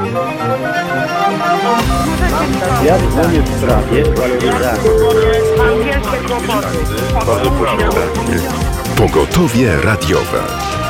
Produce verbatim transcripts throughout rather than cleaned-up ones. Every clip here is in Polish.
Ja dzwonię w sprawie waloryzacji. Pogotowie radiowe.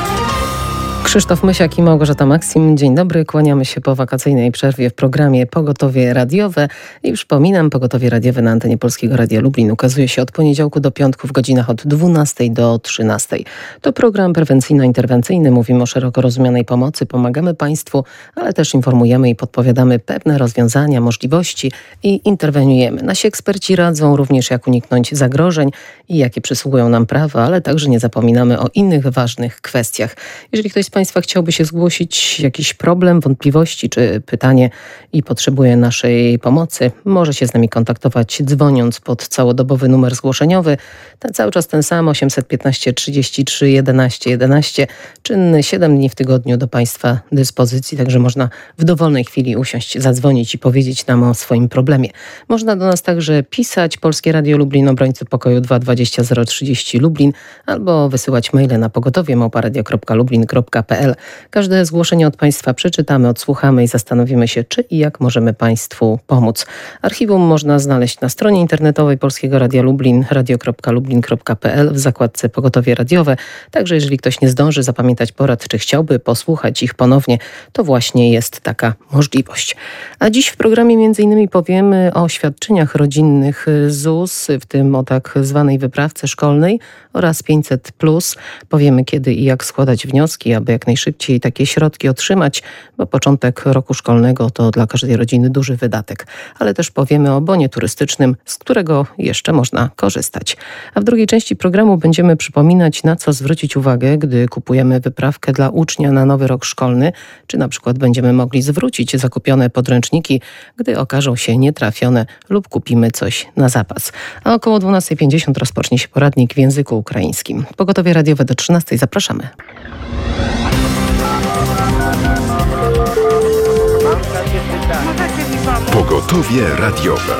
Krzysztof Mysiak i Małgorzata Maksim. Dzień dobry, kłaniamy się po wakacyjnej przerwie w programie Pogotowie Radiowe. I przypominam, Pogotowie Radiowe na antenie Polskiego Radia Lublin ukazuje się od poniedziałku do piątku w godzinach od dwunastej do trzynastej. To program prewencyjno-interwencyjny. Mówimy o szeroko rozumianej pomocy, pomagamy Państwu, ale też informujemy i podpowiadamy pewne rozwiązania, możliwości i interweniujemy. Nasi eksperci radzą również, jak uniknąć zagrożeń i jakie przysługują nam prawa, ale także nie zapominamy o innych ważnych kwestiach. Jeżeli ktoś z Państwa chciałby się zgłosić jakiś problem, wątpliwości czy pytanie i potrzebuje naszej pomocy, może się z nami kontaktować dzwoniąc pod całodobowy numer zgłoszeniowy. Ten cały czas ten sam, osiemset piętnaście trzydzieści trzy jedenaście jedenaście, czynny siedem dni w tygodniu do Państwa dyspozycji, także można w dowolnej chwili usiąść, zadzwonić i powiedzieć nam o swoim problemie. Można do nas także pisać, Polskie Radio Lublin, obrońcy pokoju dwa dwadzieścia zero trzydzieści Lublin, albo wysyłać maile na pogotowie małpa radio kropka lublin kropka p l. Każde zgłoszenie od Państwa przeczytamy, odsłuchamy i zastanowimy się, czy i jak możemy Państwu pomóc. Archiwum można znaleźć na stronie internetowej Polskiego Radia Lublin, radio kropka lublin kropka p l w zakładce Pogotowie Radiowe. Także jeżeli ktoś nie zdąży zapamiętać porad, czy chciałby posłuchać ich ponownie, to właśnie jest taka możliwość. A dziś w programie między innymi powiemy o świadczeniach rodzinnych Z U S, w tym o tak zwanej wyprawce szkolnej oraz pięćset plus. Powiemy, kiedy i jak składać wnioski, aby jak najszybciej takie środki otrzymać, bo początek roku szkolnego to dla każdej rodziny duży wydatek. Ale też powiemy o bonie turystycznym, z którego jeszcze można korzystać. A w drugiej części programu będziemy przypominać, na co zwrócić uwagę, gdy kupujemy wyprawkę dla ucznia na nowy rok szkolny, czy na przykład będziemy mogli zwrócić zakupione podręczniki, gdy okażą się nietrafione lub kupimy coś na zapas. A około dwunasta pięćdziesiąt rozpocznie się poradnik w języku ukraińskim. Pogotowie radiowe do trzynastej. Zapraszamy. Pogotowie radiowe.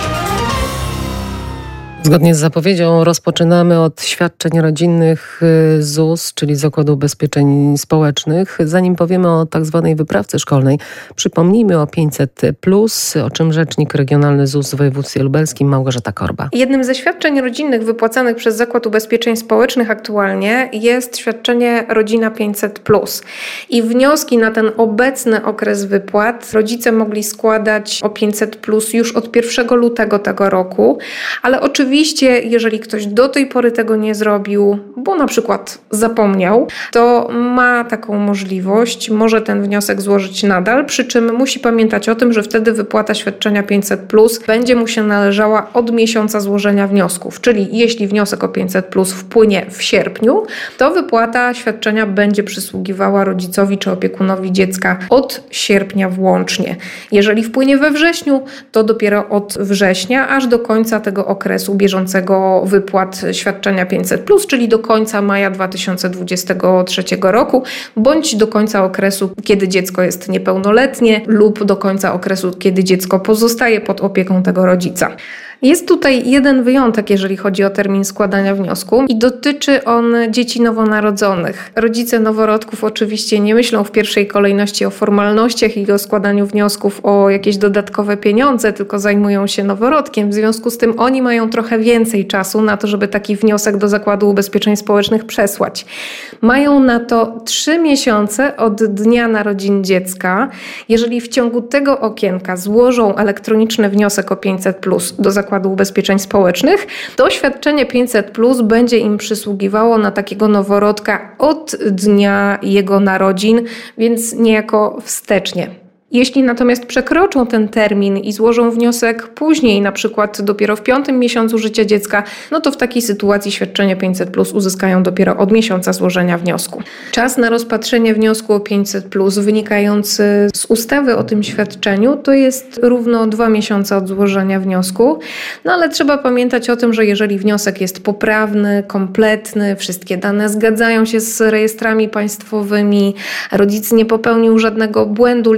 Zgodnie z zapowiedzią rozpoczynamy od świadczeń rodzinnych Z U S, czyli Zakładu Ubezpieczeń Społecznych. Zanim powiemy o tak zwanej wyprawce szkolnej, przypomnijmy o pięćset plus, o czym rzecznik regionalny Z U S w województwie lubelskim Małgorzata Korba. Jednym ze świadczeń rodzinnych wypłacanych przez Zakład Ubezpieczeń Społecznych aktualnie jest świadczenie Rodzina pięćset plus. I wnioski na ten obecny okres wypłat rodzice mogli składać o pięćset plus już od pierwszego lutego tego roku, ale oczywiście Oczywiście, jeżeli ktoś do tej pory tego nie zrobił, bo na przykład zapomniał, to ma taką możliwość, może ten wniosek złożyć nadal, przy czym musi pamiętać o tym, że wtedy wypłata świadczenia pięćset plus będzie mu się należała od miesiąca złożenia wniosków. Czyli jeśli wniosek o pięćset plus wpłynie w sierpniu, to wypłata świadczenia będzie przysługiwała rodzicowi czy opiekunowi dziecka od sierpnia włącznie. Jeżeli wpłynie we wrześniu, to dopiero od września, aż do końca tego okresu bieżącego wypłat świadczenia pięćset plus, czyli do końca maja dwa tysiące dwudziestego trzeciego roku, bądź do końca okresu, kiedy dziecko jest niepełnoletnie lub do końca okresu, kiedy dziecko pozostaje pod opieką tego rodzica. Jest tutaj jeden wyjątek, jeżeli chodzi o termin składania wniosku i dotyczy on dzieci nowonarodzonych. Rodzice noworodków oczywiście nie myślą w pierwszej kolejności o formalnościach i o składaniu wniosków o jakieś dodatkowe pieniądze, tylko zajmują się noworodkiem. W związku z tym oni mają trochę więcej czasu na to, żeby taki wniosek do Zakładu Ubezpieczeń Społecznych przesłać. Mają na to trzy miesiące od dnia narodzin dziecka. Jeżeli w ciągu tego okienka złożą elektroniczny wniosek o pięćset plus do Zakładu Ubezpieczeń Społecznych, to świadczenie pięćset plus będzie im przysługiwało na takiego noworodka od dnia jego narodzin, więc niejako wstecznie. Jeśli natomiast przekroczą ten termin i złożą wniosek później, na przykład dopiero w piątym miesiącu życia dziecka, no to w takiej sytuacji świadczenie pięćset plus uzyskają dopiero od miesiąca złożenia wniosku. Czas na rozpatrzenie wniosku o pięćset plus wynikający z ustawy o tym świadczeniu to jest równo dwa miesiące od złożenia wniosku, no ale trzeba pamiętać o tym, że jeżeli wniosek jest poprawny, kompletny, wszystkie dane zgadzają się z rejestrami państwowymi, rodzic nie popełnił żadnego błędu, literówki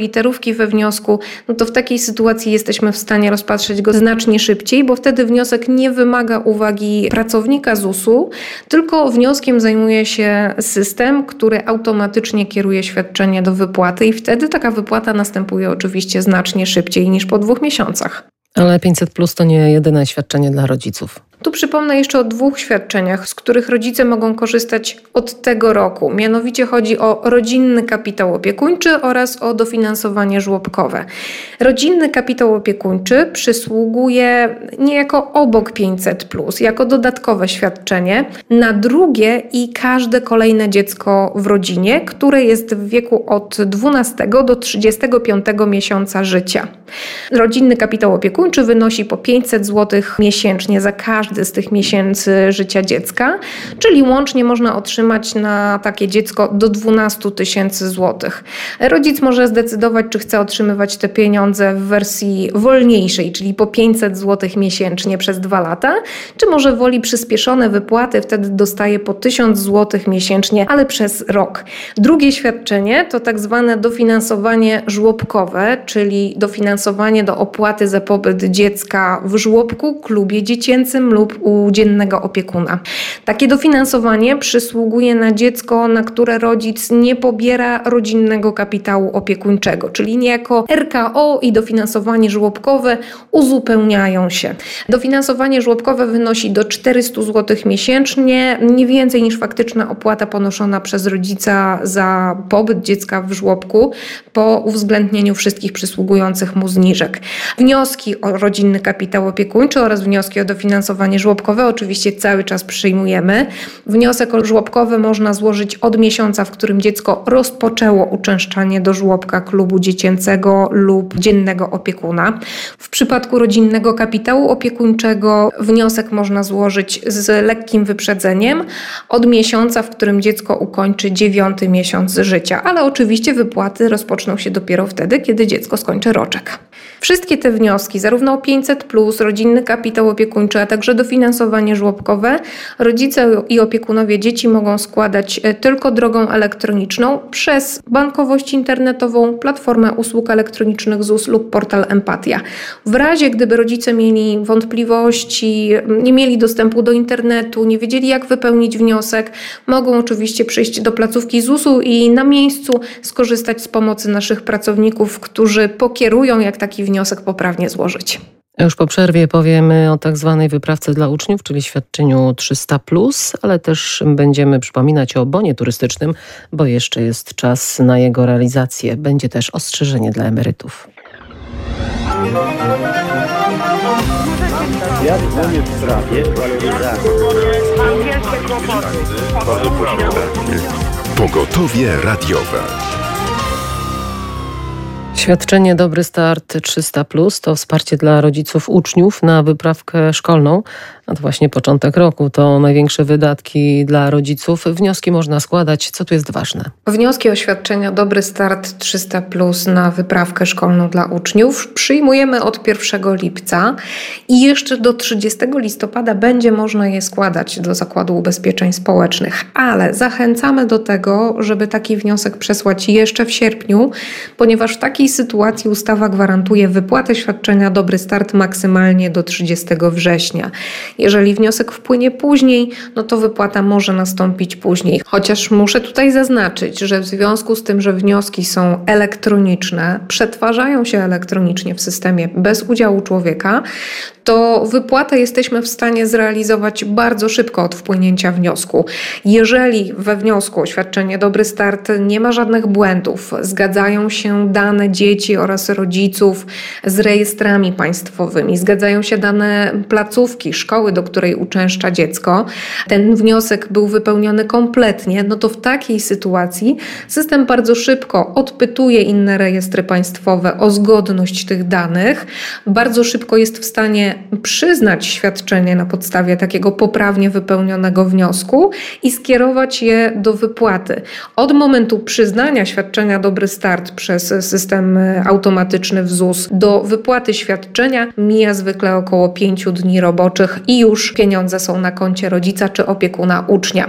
poprawki we wniosku, no to w takiej sytuacji jesteśmy w stanie rozpatrzeć go znacznie szybciej, bo wtedy wniosek nie wymaga uwagi pracownika zusu, tylko wnioskiem zajmuje się system, który automatycznie kieruje świadczenie do wypłaty i wtedy taka wypłata następuje oczywiście znacznie szybciej niż po dwóch miesiącach. Ale pięćset plus to nie jedyne świadczenie dla rodziców. Tu przypomnę jeszcze o dwóch świadczeniach, z których rodzice mogą korzystać od tego roku. Mianowicie chodzi o rodzinny kapitał opiekuńczy oraz o dofinansowanie żłobkowe. Rodzinny kapitał opiekuńczy przysługuje niejako obok pięćset plus, jako dodatkowe świadczenie na drugie i każde kolejne dziecko w rodzinie, które jest w wieku od dwunastego do trzydziestego piątego miesiąca życia. Rodzinny kapitał opiekuńczy wynosi po pięćset złotych miesięcznie za każdy z tych miesięcy życia dziecka, czyli łącznie można otrzymać na takie dziecko do dwanaście tysięcy złotych. Rodzic może zdecydować, czy chce otrzymywać te pieniądze w wersji wolniejszej, czyli po pięćset złotych miesięcznie przez dwa lata, czy może woli przyspieszone wypłaty, wtedy dostaje po tysiąc złotych miesięcznie, ale przez rok. Drugie świadczenie to tak zwane dofinansowanie żłobkowe, czyli dofinansowanie do opłaty za pobyt dziecka w żłobku, klubie dziecięcym lub u dziennego opiekuna. Takie dofinansowanie przysługuje na dziecko, na które rodzic nie pobiera rodzinnego kapitału opiekuńczego, czyli niejako R K O i dofinansowanie żłobkowe uzupełniają się. Dofinansowanie żłobkowe wynosi do czterysta złotych miesięcznie, nie więcej niż faktyczna opłata ponoszona przez rodzica za pobyt dziecka w żłobku po uwzględnieniu wszystkich przysługujących mu zniżek. Wnioski o rodzinny kapitał opiekuńczy oraz wnioski o dofinansowanie żłobkowe oczywiście cały czas przyjmujemy. Wniosek o żłobkowy można złożyć od miesiąca, w którym dziecko rozpoczęło uczęszczanie do żłobka, klubu dziecięcego lub dziennego opiekuna. W przypadku rodzinnego kapitału opiekuńczego wniosek można złożyć z lekkim wyprzedzeniem od miesiąca, w którym dziecko ukończy dziewiąty miesiąc życia, ale oczywiście wypłaty rozpoczną się dopiero wtedy, kiedy dziecko skończy roczek. Wszystkie te wnioski, zarówno o pięćset plus, rodzinny kapitał opiekuńczy, a także dofinansowanie żłobkowe, rodzice i opiekunowie dzieci mogą składać tylko drogą elektroniczną przez bankowość internetową, platformę usług elektronicznych Z U S lub portal Empatia. W razie, gdyby rodzice mieli wątpliwości, nie mieli dostępu do internetu, nie wiedzieli, jak wypełnić wniosek, mogą oczywiście przyjść do placówki Z U S-u i na miejscu skorzystać z pomocy naszych pracowników, którzy pokierują, jak taki wniosek poprawnie złożyć. Już po przerwie powiemy o tak zwanej wyprawce dla uczniów, czyli świadczeniu trzysta plus, ale też będziemy przypominać o bonie turystycznym, bo jeszcze jest czas na jego realizację. Będzie też ostrzeżenie dla emerytów. Ja dzwonię w sprawie waloryzacji. Pogotowie radiowe. Świadczenie Dobry Start trzysta plus to wsparcie dla rodziców uczniów na wyprawkę szkolną. A to właśnie początek roku, to największe wydatki dla rodziców. Wnioski można składać. Co tu jest ważne? Wnioski o świadczenia Dobry Start trzysta plus na wyprawkę szkolną dla uczniów przyjmujemy od pierwszego lipca i jeszcze do trzydziestego listopada będzie można je składać do Zakładu Ubezpieczeń Społecznych, ale zachęcamy do tego, żeby taki wniosek przesłać jeszcze w sierpniu, ponieważ w takiej sytuacji ustawa gwarantuje wypłatę świadczenia Dobry Start maksymalnie do trzydziestego września. Jeżeli wniosek wpłynie później, no to wypłata może nastąpić później. Chociaż muszę tutaj zaznaczyć, że w związku z tym, że wnioski są elektroniczne, przetwarzają się elektronicznie w systemie bez udziału człowieka, to wypłatę jesteśmy w stanie zrealizować bardzo szybko od wpłynięcia wniosku. Jeżeli we wniosku o świadczenie Dobry Start nie ma żadnych błędów, zgadzają się dane dzieci oraz rodziców z rejestrami państwowymi, zgadzają się dane placówki, szkoły, do której uczęszcza dziecko, ten wniosek był wypełniony kompletnie, no to w takiej sytuacji system bardzo szybko odpytuje inne rejestry państwowe o zgodność tych danych, bardzo szybko jest w stanie przyznać świadczenie na podstawie takiego poprawnie wypełnionego wniosku i skierować je do wypłaty. Od momentu przyznania świadczenia Dobry Start przez system automatyczny w Z U S do wypłaty świadczenia mija zwykle około pięciu dni roboczych i już pieniądze są na koncie rodzica czy opiekuna ucznia.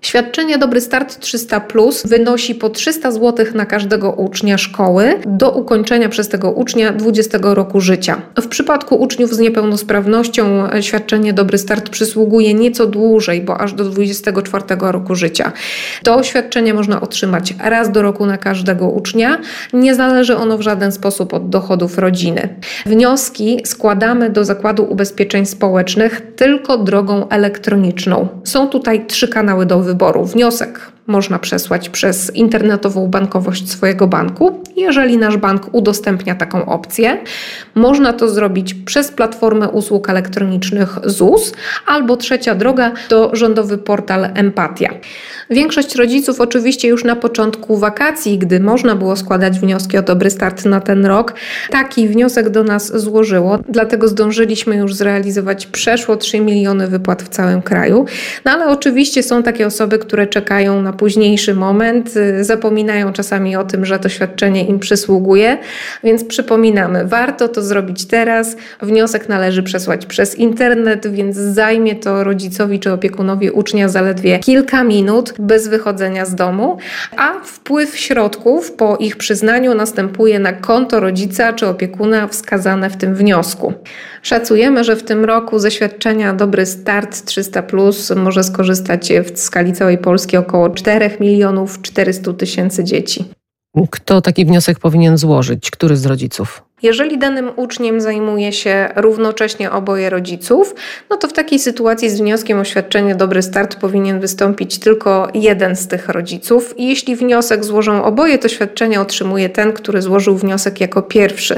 Świadczenie Dobry Start trzysta plus wynosi po trzysta złotych na każdego ucznia szkoły do ukończenia przez tego ucznia dwudziestego roku życia. W przypadku uczniów z niepełnosprawnością świadczenie Dobry Start przysługuje nieco dłużej, bo aż do dwudziestego czwartego roku życia. To świadczenie można otrzymać raz do roku na każdego ucznia. Nie zależy ono w żaden sposób od dochodów rodziny. Wnioski składamy do Zakładu Ubezpieczeń Społecznych tylko drogą elektroniczną. Są tutaj trzy kanały do wyboru. Wniosek można przesłać przez internetową bankowość swojego banku, jeżeli nasz bank udostępnia taką opcję. Można to zrobić przez platformę usług elektronicznych Z U S, albo trzecia droga to rządowy portal Empatia. Większość rodziców oczywiście już na początku wakacji, gdy można było składać wnioski o Dobry Start na ten rok, taki wniosek do nas złożyło, dlatego zdążyliśmy już zrealizować przeszło trzy miliony wypłat w całym kraju. No ale oczywiście są takie osoby, które czekają na późniejszy moment, zapominają czasami o tym, że to świadczenie im przysługuje, więc przypominamy, warto to zrobić teraz. Wniosek należy przesłać przez internet, więc zajmie to rodzicowi czy opiekunowi ucznia zaledwie kilka minut bez wychodzenia z domu, a wpływ środków po ich przyznaniu następuje na konto rodzica czy opiekuna wskazane w tym wniosku. Szacujemy, że w tym roku ze świadczenia Dobry Start trzysta plus może skorzystać w skali całej Polski około cztery miliony czterysta tysięcy dzieci. Kto taki wniosek powinien złożyć? Który z rodziców? Jeżeli danym uczniem zajmuje się równocześnie oboje rodziców, no to w takiej sytuacji z wnioskiem o świadczenie Dobry Start powinien wystąpić tylko jeden z tych rodziców. I jeśli wniosek złożą oboje, to świadczenie otrzymuje ten, który złożył wniosek jako pierwszy.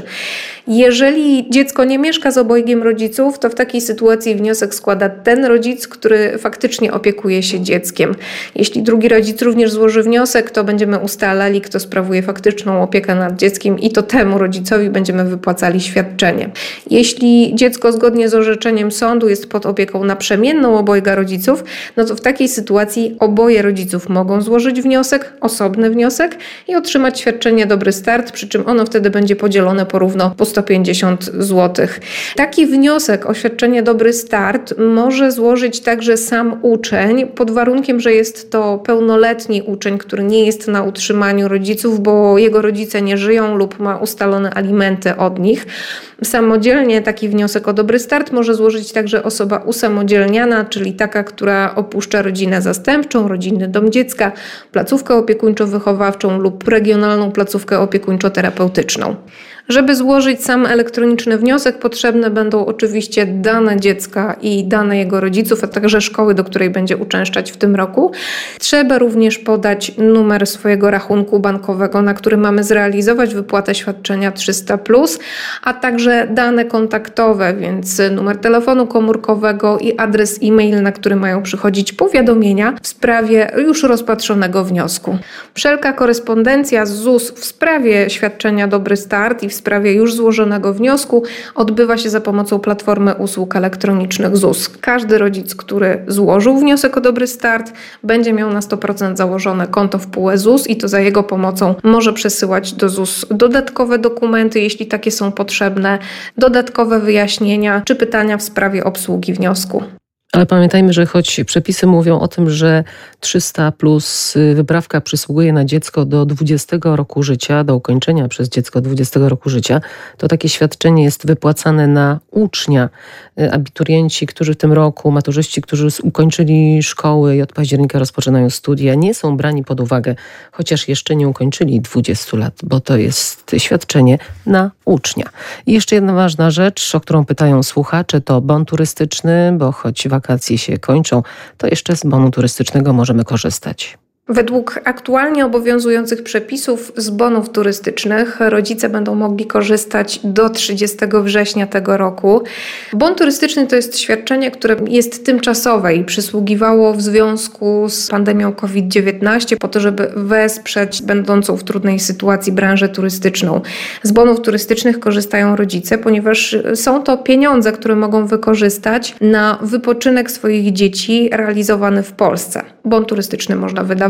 Jeżeli dziecko nie mieszka z obojgiem rodziców, to w takiej sytuacji wniosek składa ten rodzic, który faktycznie opiekuje się dzieckiem. Jeśli drugi rodzic również złoży wniosek, to będziemy ustalali, kto sprawuje faktyczną opiekę nad dzieckiem i to temu rodzicowi będziemy wypłacali świadczenie. Jeśli dziecko zgodnie z orzeczeniem sądu jest pod opieką naprzemienną obojga rodziców, no to w takiej sytuacji oboje rodziców mogą złożyć wniosek, osobny wniosek i otrzymać świadczenie Dobry Start, przy czym ono wtedy będzie podzielone porówno po sto pięćdziesiąt złotych. Taki wniosek o świadczenie Dobry Start może złożyć także sam uczeń, pod warunkiem, że jest to pełnoletni uczeń, który nie jest na utrzymaniu rodziców, bo jego rodzice nie żyją lub ma ustalone alimenty od nich. Samodzielnie taki wniosek o Dobry Start może złożyć także osoba usamodzielniana, czyli taka, która opuszcza rodzinę zastępczą, rodzinny dom dziecka, placówkę opiekuńczo-wychowawczą lub regionalną placówkę opiekuńczo-terapeutyczną. Żeby złożyć sam elektroniczny wniosek, potrzebne będą oczywiście dane dziecka i dane jego rodziców, a także szkoły, do której będzie uczęszczać w tym roku. Trzeba również podać numer swojego rachunku bankowego, na który mamy zrealizować wypłatę świadczenia trzysta plus, a także dane kontaktowe, więc numer telefonu komórkowego i adres e-mail, na który mają przychodzić powiadomienia w sprawie już rozpatrzonego wniosku. Wszelka korespondencja z Z U S w sprawie świadczenia Dobry Start i w sprawie już złożonego wniosku odbywa się za pomocą platformy usług elektronicznych Z U S. Każdy rodzic, który złożył wniosek o Dobry Start, będzie miał na sto procent założone konto w P U E Z U S i to za jego pomocą może przesyłać do Z U S dodatkowe dokumenty, jeśli takie są potrzebne, dodatkowe wyjaśnienia czy pytania w sprawie obsługi wniosku. Ale pamiętajmy, że choć przepisy mówią o tym, że trzysta plus wyprawka przysługuje na dziecko do dwudziestego roku życia, do ukończenia przez dziecko dwudziestego roku życia, to takie świadczenie jest wypłacane na ucznia. Abiturienci, którzy w tym roku, maturzyści, którzy ukończyli szkoły i od października rozpoczynają studia, nie są brani pod uwagę, chociaż jeszcze nie ukończyli dwudziestu lat, bo to jest świadczenie na ucznia. I jeszcze jedna ważna rzecz, o którą pytają słuchacze, to bon turystyczny, bo choć wakacje się kończą, to jeszcze z bonu turystycznego możemy korzystać. Według aktualnie obowiązujących przepisów z bonów turystycznych rodzice będą mogli korzystać do trzydziestego września tego roku. Bon turystyczny to jest świadczenie, które jest tymczasowe i przysługiwało w związku z pandemią kowid dziewiętnaście po to, żeby wesprzeć będącą w trudnej sytuacji branżę turystyczną. Z bonów turystycznych korzystają rodzice, ponieważ są to pieniądze, które mogą wykorzystać na wypoczynek swoich dzieci realizowany w Polsce. Bon turystyczny można wydawać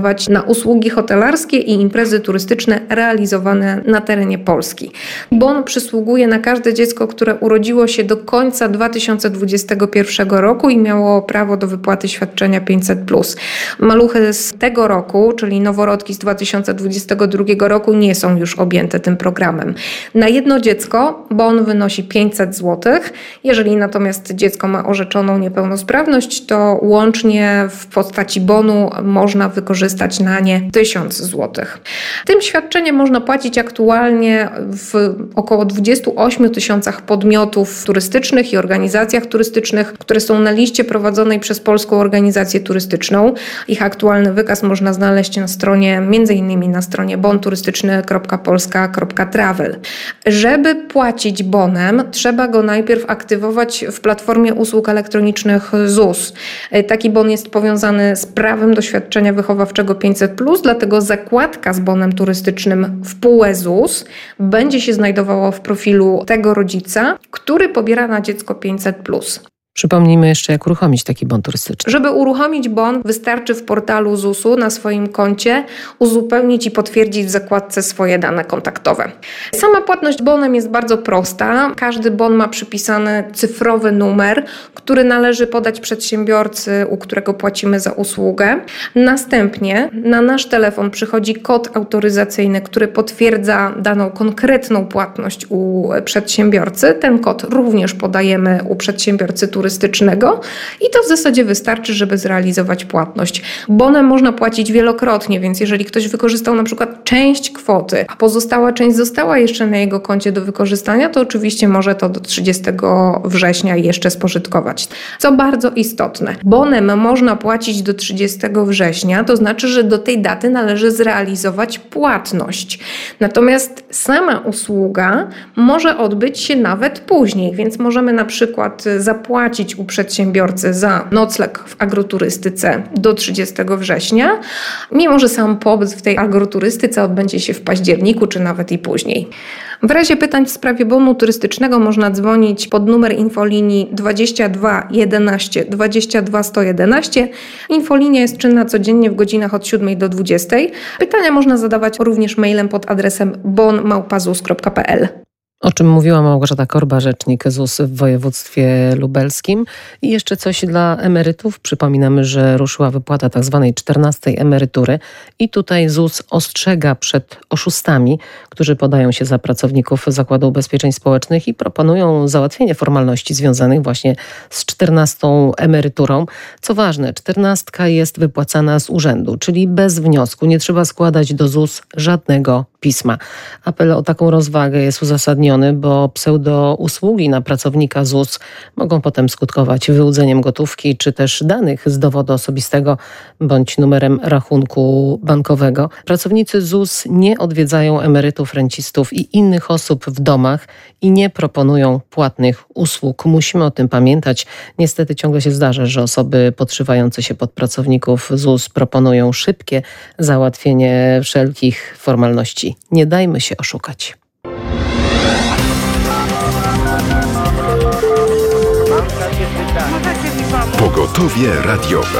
wydawać na usługi hotelarskie i imprezy turystyczne realizowane na terenie Polski. Bon przysługuje na każde dziecko, które urodziło się do końca dwa tysiące dwudziestego pierwszego roku i miało prawo do wypłaty świadczenia pięćset plus. Maluchy z tego roku, czyli noworodki z dwa tysiące dwudziestego drugiego roku, nie są już objęte tym programem. Na jedno dziecko bon wynosi pięćset złotych. Jeżeli natomiast dziecko ma orzeczoną niepełnosprawność, to łącznie w postaci bonu można wykorzystać na nie tysiąc złotych. Tym świadczeniem można płacić aktualnie w około dwudziestu ośmiu tysiącach podmiotów turystycznych i organizacjach turystycznych, które są na liście prowadzonej przez Polską Organizację Turystyczną. Ich aktualny wykaz można znaleźć na stronie, między innymi na stronie bon turystyczny kropka polska kropka travel. Żeby płacić bonem, trzeba go najpierw aktywować w platformie usług elektronicznych Z U S. Taki bon jest powiązany z prawem do świadczenia wychowawczego pięćset plus, dlatego zakładka z bonem turystycznym w P U E Z U S będzie się znajdowała w profilu tego rodzica, który pobiera na dziecko pięćset plus. Przypomnijmy jeszcze, jak uruchomić taki bon turystyczny. Żeby uruchomić bon, wystarczy w portalu Z U S u na swoim koncie uzupełnić i potwierdzić w zakładce swoje dane kontaktowe. Sama płatność bonem jest bardzo prosta. Każdy bon ma przypisany cyfrowy numer, który należy podać przedsiębiorcy, u którego płacimy za usługę. Następnie na nasz telefon przychodzi kod autoryzacyjny, który potwierdza daną konkretną płatność u przedsiębiorcy. Ten kod również podajemy u przedsiębiorcy turystycznego i to w zasadzie wystarczy, żeby zrealizować płatność. Bonem można płacić wielokrotnie, więc jeżeli ktoś wykorzystał na przykład część kwoty, a pozostała część została jeszcze na jego koncie do wykorzystania, to oczywiście może to do trzydziestego września jeszcze spożytkować. Co bardzo istotne, bonem można płacić do trzydziestego września, to znaczy, że do tej daty należy zrealizować płatność. Natomiast sama usługa może odbyć się nawet później, więc możemy na przykład zapłacić u przedsiębiorcy za nocleg w agroturystyce do trzydziestego września, mimo że sam pobyt w tej agroturystyce odbędzie się w październiku, czy nawet i później. W razie pytań w sprawie bonu turystycznego można dzwonić pod numer infolinii dwadzieścia dwa jedenaście dwadzieścia dwa sto jedenaście. Infolinia jest czynna codziennie w godzinach od siódmej do dwudziestej. Pytania można zadawać również mailem pod adresem bon małpa z u s kropka p l. O czym mówiła Małgorzata Korba, rzecznik Z U S w województwie lubelskim. I jeszcze coś dla emerytów. Przypominamy, że ruszyła wypłata tzw. czternastej emerytury i tutaj Z U S ostrzega przed oszustami, którzy podają się za pracowników Zakładu Ubezpieczeń Społecznych i proponują załatwienie formalności związanych właśnie z czternastą emeryturą. Co ważne, czternastka jest wypłacana z urzędu, czyli bez wniosku. Nie trzeba składać do Z U S żadnego pisma. Apel o taką rozwagę jest uzasadniony, bo pseudousługi na pracownika Z U S mogą potem skutkować wyłudzeniem gotówki czy też danych z dowodu osobistego bądź numerem rachunku bankowego. Pracownicy Z U S nie odwiedzają emerytów, rencistów i innych osób w domach i nie proponują płatnych usług. Musimy o tym pamiętać. Niestety ciągle się zdarza, że osoby podszywające się pod pracowników Z U S proponują szybkie załatwienie wszelkich formalności. Nie dajmy się oszukać. Pogotowie radiowe.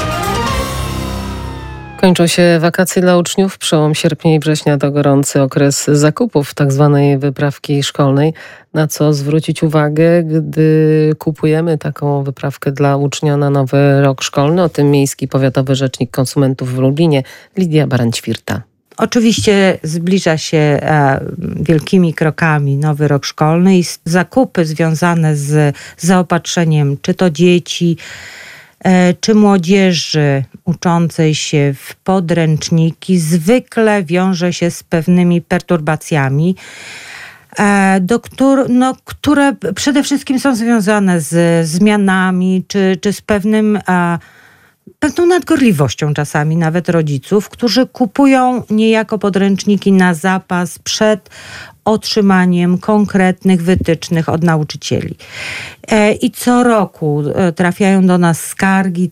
Kończą się wakacje dla uczniów. Przełom sierpnia i września to gorący okres zakupów tzw. wyprawki szkolnej. Na co zwrócić uwagę, gdy kupujemy taką wyprawkę dla ucznia na nowy rok szkolny? O tym miejski powiatowy rzecznik konsumentów w Lublinie Lidia Baran-Ćwirta. Oczywiście zbliża się e, wielkimi krokami nowy rok szkolny i zakupy związane z zaopatrzeniem czy to dzieci, e, czy młodzieży uczącej się w podręczniki zwykle wiąże się z pewnymi perturbacjami, e, do któr, no, które przede wszystkim są związane z zmianami czy, czy z pewnym e, pewną nadgorliwością czasami nawet rodziców, którzy kupują niejako podręczniki na zapas przed otrzymaniem konkretnych wytycznych od nauczycieli. I co roku trafiają do nas skargi,